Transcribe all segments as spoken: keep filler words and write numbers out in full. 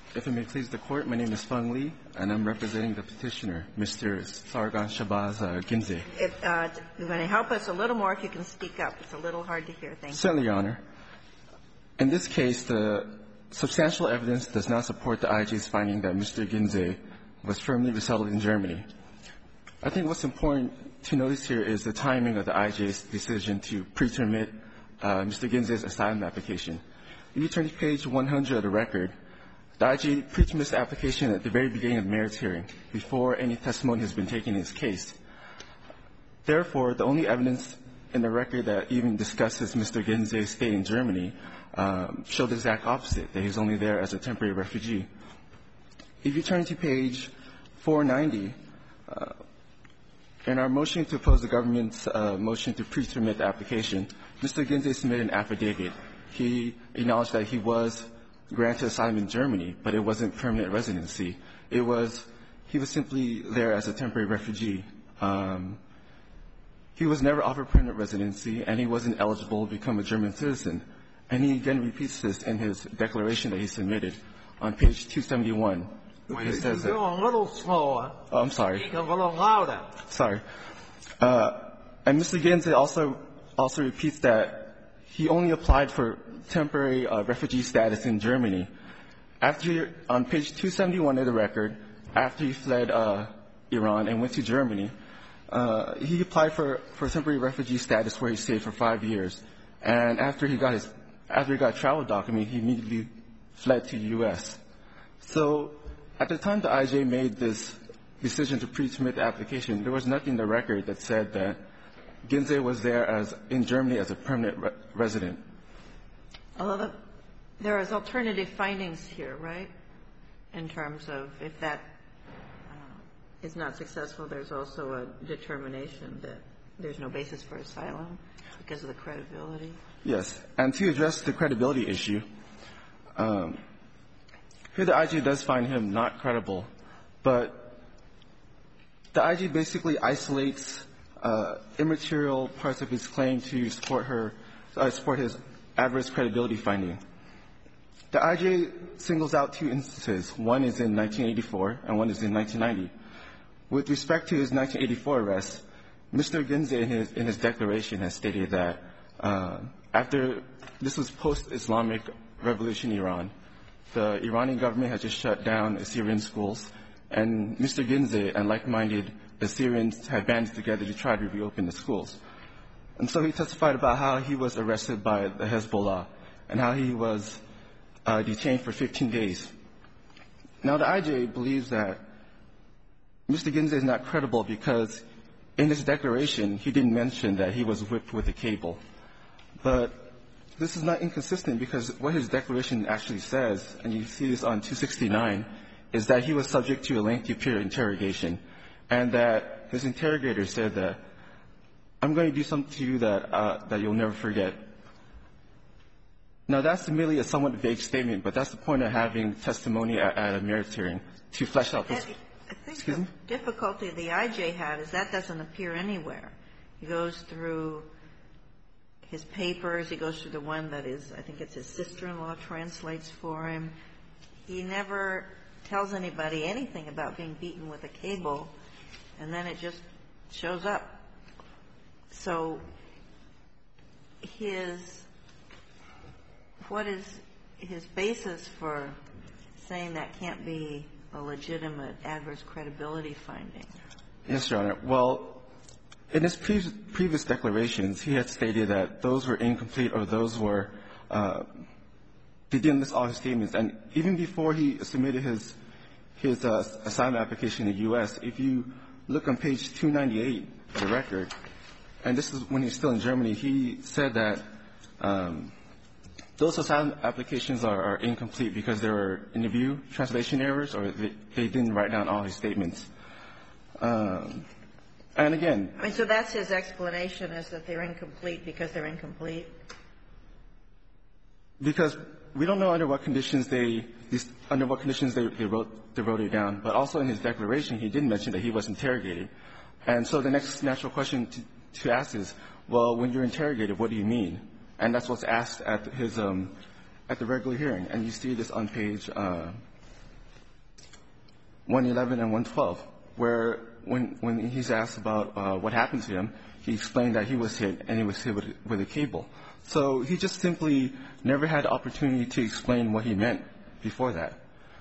If it may please the Court, my name is Feng Li, and I'm representing the petitioner, Mister Sargon Shabazz uh, Ginzey. If uh, you're going to help us a little more, if you can speak up. It's a little hard to hear. Thank you. Certainly, Your Honor. In this case, the substantial evidence does not support the I J's finding that Mister Ginzey was firmly resettled in Germany. I think what's important to notice here is the timing of the I J's decision to pre-termit uh, Mister Ginzey's asylum application. If you turn to page one hundred of the record, the I J pre-termits the application at the very beginning of the merits hearing, before any testimony has been taken in his case. Therefore, the only evidence in the record that even discusses Mister Ginzey's stay in Germany um, showed the exact opposite, that he's only there as a temporary refugee. If you turn to page four ninety, uh, in our motion to oppose the government's uh, motion to pre-termit the application, Mister Ginzey submitted an affidavit. He acknowledged that he was granted asylum in Germany, but it wasn't permanent residency. It was, he was simply there as a temporary refugee. Um, he was never offered permanent residency, and he wasn't eligible to become a German citizen. And he again repeats this in his declaration that he submitted on page two seventy-one, where he says that. You're going a little slower. Oh, I'm sorry. Speak a little louder. Sorry. Uh, and Mister Ginzey also, also repeats that he only applied for temporary uh, refugee status in Germany. After, on page two seventy-one of the record, after he fled uh, Iran and went to Germany, uh, he applied for, for temporary refugee status where he stayed for five years. And after he got his, after he got a travel document, he immediately fled to the U S. So at the time the I J made this decision to pre-submit the application, there was nothing in the record that said that Ginzey was there as, in Germany as a permanent re- resident. Although the, there is alternative findings here, right, in terms of if that uh, is not successful, there's also a determination that there's no basis for asylum because of the credibility. Yes. And to address the credibility issue, um, here the I J does find him not credible, but the I J basically isolates uh, immaterial parts of his claim to support her, uh, support his adverse credibility finding. The I J singles out two instances. One is in nineteen eighty-four and one is in nineteen ninety. With respect to his nineteen eighty-four arrest, Mister Ginzey in his, in his declaration has stated that uh, after this was post-Islamic revolution in Iran, the Iranian government had just shut down Assyrian schools, and Mister Ginzey and like-minded Assyrians had banded together to try to reopen the schools. And so he testified about how he was arrested by the Hezbollah and how he was uh, detained for fifteen days. Now, the I J believes that Mister Ginzey is not credible because in his declaration, he didn't mention that he was whipped with a cable. But this is not inconsistent because what his declaration actually says, and you see this on two sixty-nine, is that he was subject to a lengthy period of interrogation, and that his interrogator said that, I'm going to do something to you that, uh, that you'll never forget. Now, that's merely a somewhat vague statement, but that's the point of having testimony at, at a merits hearing, to flesh out this. I think Excuse the me? difficulty the I J had is that doesn't appear anywhere. He goes through his papers. He goes through the one that is, I think it's his sister-in-law translates for him. He never tells anybody anything about being beaten with a cable, and then it just shows up. So his, what is his basis for saying that can't be a legitimate adverse credibility finding? Yes, Your Honor. Well, in his pre- previous declarations, he had stated that those were incomplete or those were, uh, they didn't list all his statements. And even before he submitted his, his uh, asylum application in the U S, if you look on page two ninety-eight of the record, and this is when he's still in Germany, he said that um, those asylum applications are, are incomplete because there were interview translation errors or they, they didn't write down all his statements. Um, and again... I mean, so that's his explanation, is that they're incomplete because they're incomplete? Because we don't know under what conditions they, these, under what conditions they, they, wrote, they wrote it down. But also in his declaration, he did mention that he was interrogated. And so the next natural question to, to ask is, well, when you're interrogated, what do you mean? And that's what's asked at his, um, at the regular hearing. And you see this on page, uh, one eleven and one twelve, where when when he's asked about uh, what happened to him, he explained that he was hit and he was hit with, with a cable. So he just simply never had the opportunity to explain what he meant before that.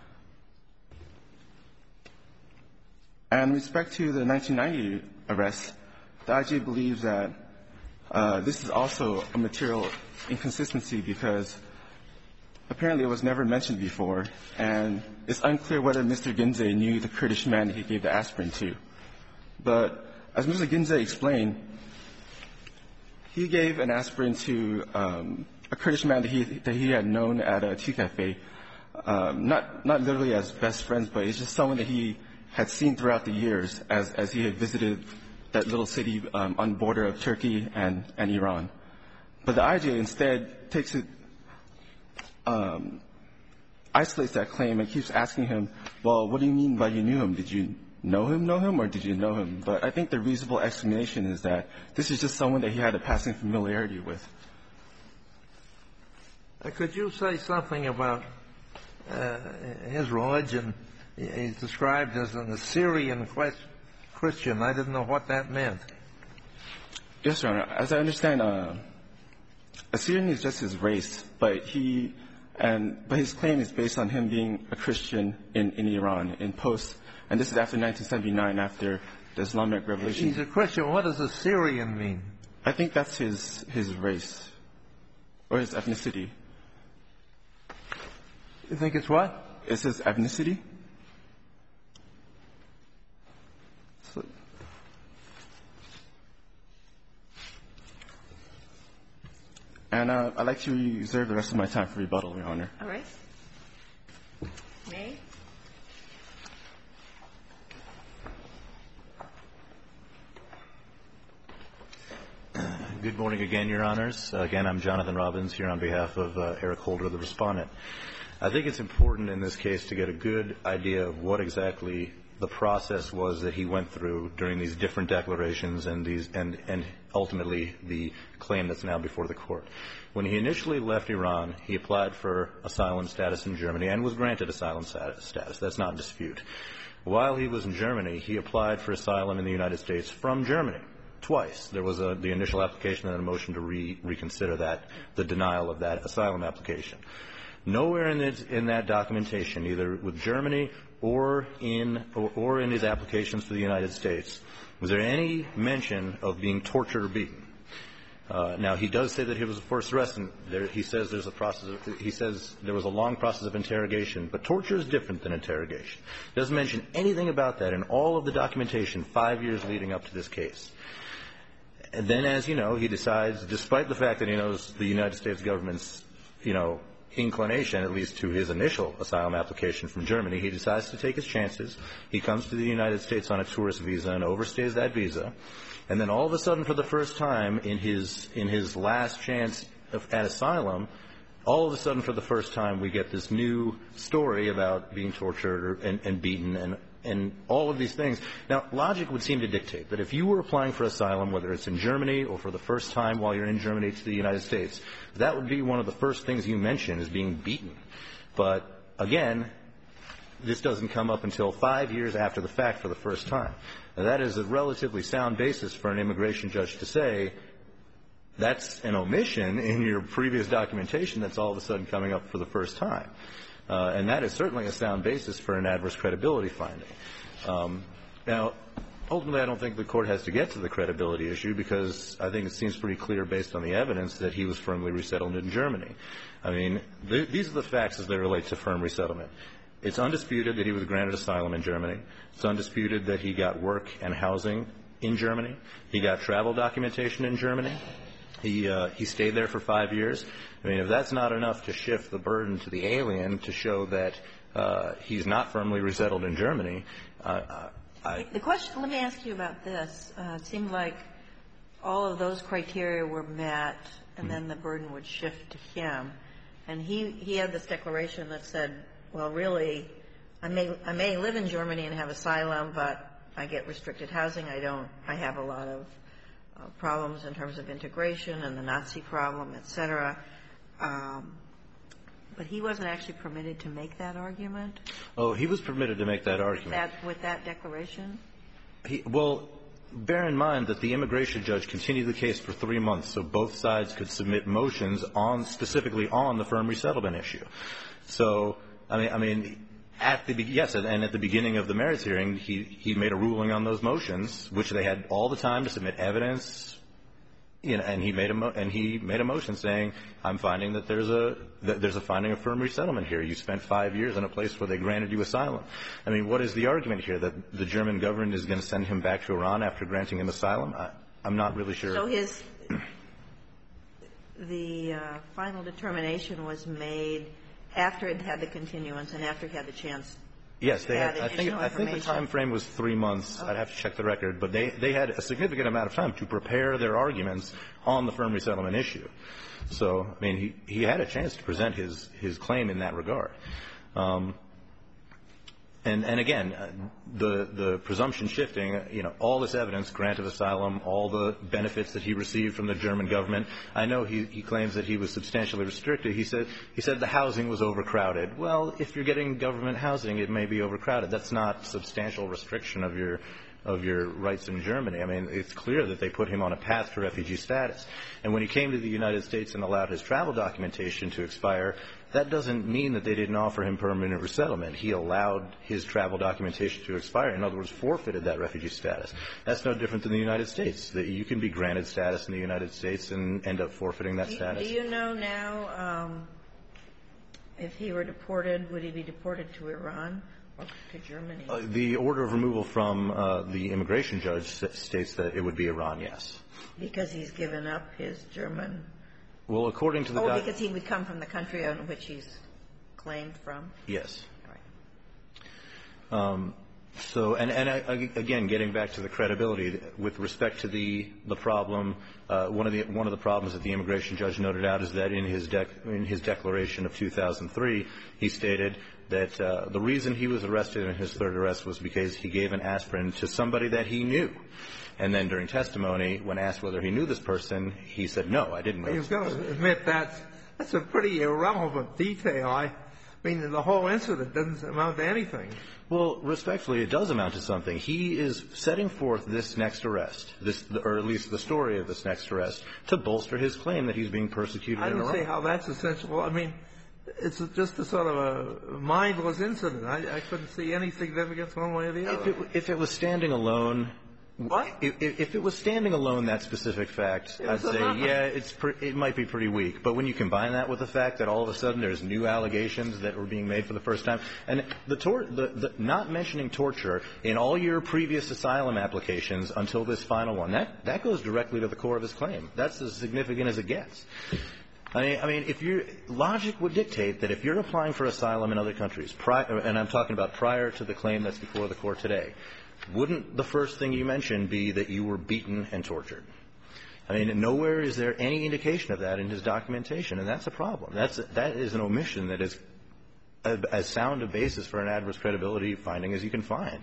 And with respect to the nineteen ninety arrest, the I J believes that uh, this is also a material inconsistency because apparently it was never mentioned before, and it's unclear whether Mister Ginzey knew the Kurdish man he gave the aspirin to. But as Mister Ginzey explained, he gave an aspirin to um, a Kurdish man that he, that he had known at a tea cafe, um, not, not literally as best friends, but it's just someone that he had seen throughout the years as, as he had visited that little city um, on the border of Turkey and, and Iran. But the I J instead takes it, um, isolates that claim and keeps asking him, well, what do you mean by you knew him? Did you know him, know him, or did you know him? But I think the reasonable explanation is that this is just someone that he had a passing familiarity with. Uh, could you say something about uh, his religion? He's described as an Assyrian Christian. I didn't know what that meant. Yes, Your Honor. As I understand, uh, Assyrian is just his race, but he and but his claim is based on him being a Christian in, in Iran in post, and this is after nineteen seventy-nine, after the Islamic Revolution. He's a Christian. What does Assyrian mean? I think that's his his race or his ethnicity. You think it's what? It's his ethnicity. So, and uh, I'd like to reserve the rest of my time for rebuttal, Your Honor. All right. May? Good morning again, Your Honors. Uh, again, I'm Jonathan Robbins here on behalf of uh, Eric Holder, the respondent. I think it's important in this case to get a good idea of what exactly the process was that he went through during these different declarations and these and, and ultimately the claim that's now before the court. When he initially left Iran, he applied for asylum status in Germany and was granted asylum status. That's not in dispute. While he was in Germany, he applied for asylum in the United States from Germany twice. There was a, the initial application and a motion to re, reconsider that, the denial of that asylum application. Nowhere in, it, in that documentation, either with Germany or in or, or in his applications for the United States, was there any mention of being tortured or beaten. Uh, now, he does say that he was first arrested. There, he says there's a process. Of, he says there was a long process of interrogation, but torture is different than interrogation. He doesn't mention anything about that in all of the documentation five years leading up to this case. And then, as you know, he decides, despite the fact that he knows the United States government's, you know, inclination, at least to his initial asylum application from Germany, he decides to take his chances. He comes to the United States on a tourist visa and overstays that visa. And then all of a sudden, for the first time in his in his last chance of, at asylum, all of a sudden, for the first time, we get this new story about being tortured or, and, and beaten and and all of these things. Now, logic would seem to dictate that if you were applying for asylum, whether it's in Germany or for the first time while you're in Germany to the United States, that would be one of the first things you mention is being beaten. But again, this doesn't come up until five years after the fact for the first time. Now, that is a relatively sound basis for an immigration judge to say that's an omission in your previous documentation that's all of a sudden coming up for the first time. Uh, and that is certainly a sound basis for an adverse credibility finding. Um, now, ultimately, I don't think the court has to get to the credibility issue because I think it seems pretty clear based on the evidence that he was firmly resettled in Germany. I mean, th- these are the facts as they relate to firm resettlement. It's undisputed that he was granted asylum in Germany. It's undisputed that he got work and housing in Germany. He got travel documentation in Germany. He uh, he stayed there for five years. I mean, if that's not enough to shift the burden to the alien to show that uh, he's not firmly resettled in Germany, uh, I... The question, let me ask you about this. Uh, it seemed like all of those criteria were met, and mm-hmm. then the burden would shift to him. And he, he had this declaration that said, well, really, I may, I may live in Germany and have asylum, but I get restricted housing. I don't, I have a lot of uh, problems in terms of integration and the Nazi problem, et cetera. Um, But he wasn't actually permitted to make that argument? Oh, he was permitted to make that argument. That, with that declaration? He, well, bear in mind that the immigration judge continued the case for three months, so both sides could submit motions on, specifically on the firm resettlement issue. So, I mean, I mean, at the, yes, and at the beginning of the merits hearing, he, he made a ruling on those motions, which they had all the time to submit evidence, you know, and he made a mo- and he made a motion saying, I'm finding that there's a that there's a finding of firm resettlement here. You spent five years in a place where they granted you asylum. I mean, what is the argument here, that the German government is going to send him back to Iran after granting him asylum? I, I'm not really sure. So his the uh, final determination was made after it had the continuance and after he had the chance. Yes, they had, had I think I think the time frame was three months. Okay. I'd have to check the record, but they they had a significant amount of time to prepare their arguments on the firm resettlement issue. So, I mean, he he had a chance to present his his claim in that regard. Um, and and again, uh, the the presumption shifting, you know, all this evidence, grant of asylum, all the benefits that he received from the German government. I know he he claims that he was substantially restricted. He said he said the housing was overcrowded. Well, if you're getting government housing, it may be overcrowded. That's not substantial restriction of your of your rights in Germany. I mean, it's clear that they put him on a path to refugee status. And when he came to the United States and allowed his travel documentation to expire, that doesn't mean that they didn't offer him permanent resettlement. He allowed his travel documentation to expire. In other words, forfeited that refugee status. That's no different than the United States. That you can be granted status in the United States and end up forfeiting that status. Do you know now um, if he were deported, would he be deported to Iran or to Germany? Uh, the order of removal from uh, the immigration judge states that it would be Iran, yes. Because he's given up his German. Well, according to the Oh, doc- because he would come from the country on which he's claimed from? Yes. All right. Um, so, and, and I, again, getting back to the credibility, with respect to the the problem, uh, one of the one of the problems that the immigration judge noted out is that in his dec- in his declaration of two thousand three, he stated that uh, the reason he was arrested in his third arrest was because he gave an aspirin to somebody that he knew. And then during testimony, when asked whether he knew this person, he said, no, I didn't know. You've got to admit that's, that's a pretty irrelevant detail. I mean, the whole incident doesn't amount to anything. Well, respectfully, it does amount to something. He is setting forth this next arrest, this, or at least the story of this next arrest, to bolster his claim that he's being persecuted in Iran. I don't see how that's essential. I mean, it's just a sort of a mindless incident. I, I couldn't see any significance one way or the other. If it, if it was standing alone, What? If, if it was standing alone, that specific fact, I'd say, yeah, it's pre- it might be pretty weak. But when you combine that with the fact that all of a sudden there's new allegations that were being made for the first time, and the, tor- the, the not mentioning torture in all your previous asylum applications until this final one, that, that goes directly to the core of his claim. That's as significant as it gets. I mean, I mean, if you logic would dictate that if you're applying for asylum in other countries, pri- and I'm talking about prior to the claim that's before the court today, wouldn't the first thing you mentioned be that you were beaten and tortured? I mean, nowhere is there any indication of that in his documentation, and that's a problem. That's that is an omission that is a, as sound a basis for an adverse credibility finding as you can find.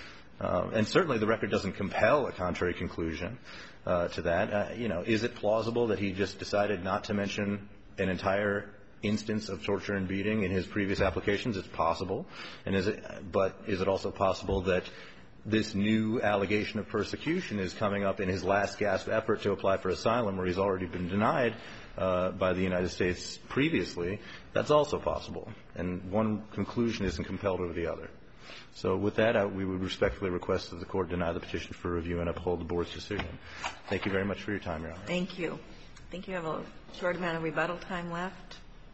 Uh, and certainly the record doesn't compel a contrary conclusion uh, to that. Uh, you know, is it plausible that he just decided not to mention an entire instance of torture and beating in his previous applications? It's possible. And is it, but is it also possible that this new allegation of persecution is coming up in his last gasp effort to apply for asylum, where he's already been denied uh, by the United States previously? That's also possible. And one conclusion isn't compelled over the other. So with that, I, we would respectfully request that the Court deny the petition for review and uphold the Board's decision. Thank you very much for your time, Your Honor. Thank you. I think you have a short amount of rebuttal time left.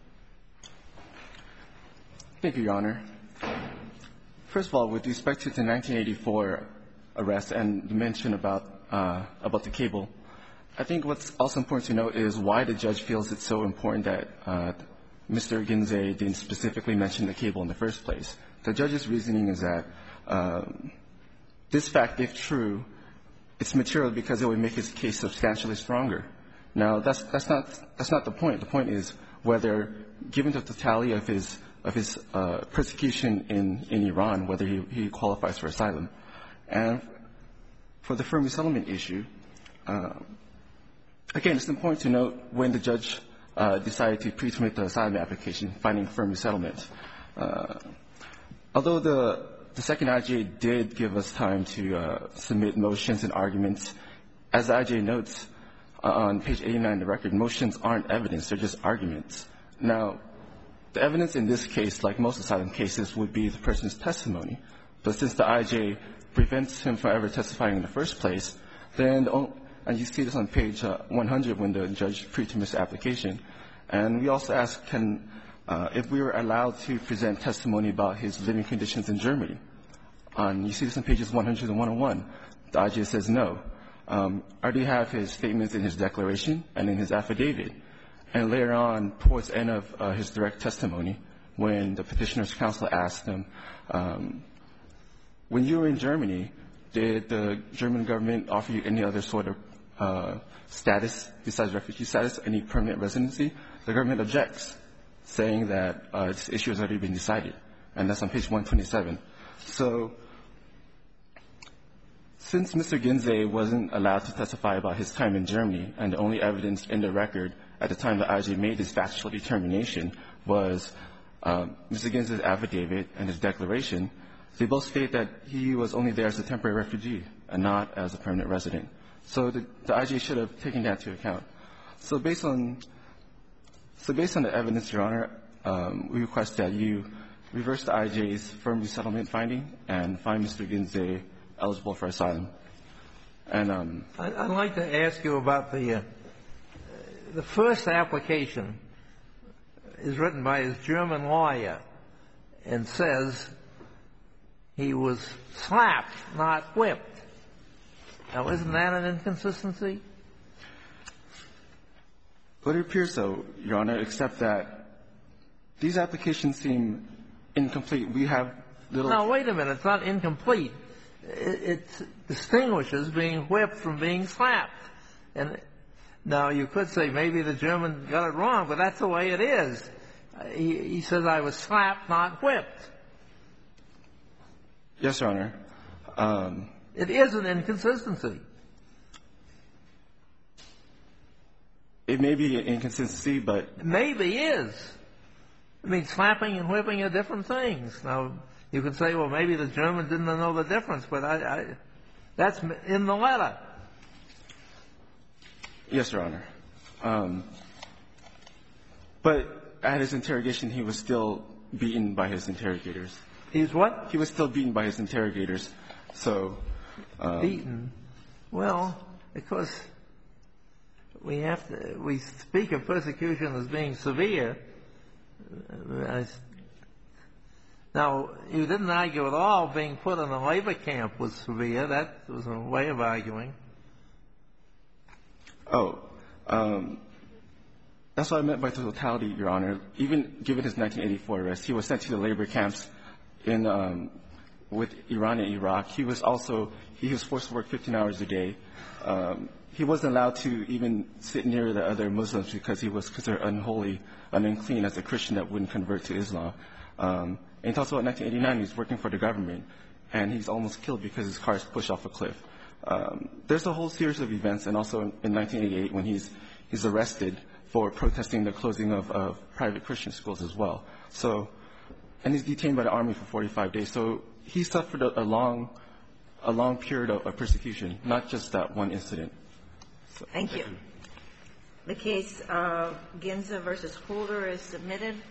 Thank you, Your Honor. First of all, with respect to the nineteen eighty-four arrest and the mention about uh, about the cable, I think what's also important to note is why the judge feels it's so important that uh, Mister Ginzey didn't specifically mention the cable in the first place. The judge's reasoning is that uh, this fact, if true, it's material because it would make his case substantially stronger. Now, that's that's not that's not the point. The point is whether, given the totality of his of his uh, persecution in, in Iran, whether he, he qualifies for asylum. And for the firm resettlement issue, uh, again, it's important to note when the judge uh, decided to pre-submit the asylum application, finding firm resettlement. Uh, although the, the second I J did give us time to uh, submit motions and arguments, as the I J notes uh, on page eighty-nine of the record, motions aren't evidence, they're just arguments. Now, the evidence in this case, like most asylum cases, would be the person's testimony. But since the I J prevents him from ever testifying in the first place, then, and you see this on page uh, one hundred when the judge pre-submits the application, and we also ask, can, uh, if we were allowed to present testimony about his living conditions in Germany. On, you see this on pages one hundred and one oh one. The I J says no. Um, I already have his statements in his declaration and in his affidavit. And later on, towards the end of uh, his direct testimony, when the petitioner's counsel asked him, um, when you were in Germany, did the German government offer you any other sort of uh, status besides refugee status, any permanent residency? The government objects, saying that uh, this issue has already been decided. And that's on page one twenty-seven. So since Mister Ginzey wasn't allowed to testify about his time in Germany, and the only evidence in the record at the time the I J made this factual determination was um, Mister Ginzey's affidavit and his declaration, they both state that he was only there as a temporary refugee and not as a permanent resident. So the, the I J should have taken that into account. So based on, so based on the evidence, Your Honor, um, we request that you reverse the I J's firm resettlement finding and find Mister Ginzey eligible for asylum. And um, I'd like to ask you about the uh, the first application is written by his German lawyer and says he was slapped, not whipped. Now, isn't that an inconsistency? Well, it appears so, Your Honor, except that these applications seem incomplete. We have little... Now, wait a minute. It's not incomplete. It, it distinguishes being whipped from being slapped. And now, you could say maybe the German got it wrong, but that's the way it is. He, he says, I was slapped, not whipped. Yes, Your Honor. Um, it is an inconsistency. It may be an inconsistency, but... It maybe is. I mean, slapping and whipping are different things. Now, you could say, well, maybe the German didn't know the difference, but I, I, that's in the letter. Yes, Your Honor. Um, but at his interrogation, he was still beaten by his interrogators. He's what? He was still beaten by his interrogators. So... Um, beaten? Well, because we have to, we speak of persecution as being severe. I, now, you didn't argue at all being put in a labor camp was severe. That was a way of arguing. Oh, um, that's what I meant by totality, Your Honor. Even given his nineteen eighty-four arrest, he was sent to the labor camps in um, with Iran and Iraq. He was also he was forced to work fifteen hours a day. Um, he wasn't allowed to even sit near the other Muslims because he was considered unholy and unclean as a Christian that wouldn't convert to Islam. Um, and he talks about nineteen eighty-nine, he's working for the government, and he's almost killed because his car is pushed off a cliff. Um, there's a whole series of events, and also in, in nineteen eighty-eight when he's he's arrested for protesting the closing of, of private Christian schools as well. So, and he's detained by the army for forty-five days. So he suffered a, a long, a long period of, of persecution, not just that one incident. So, thank you. The case of Ginza versus Holder is submitted.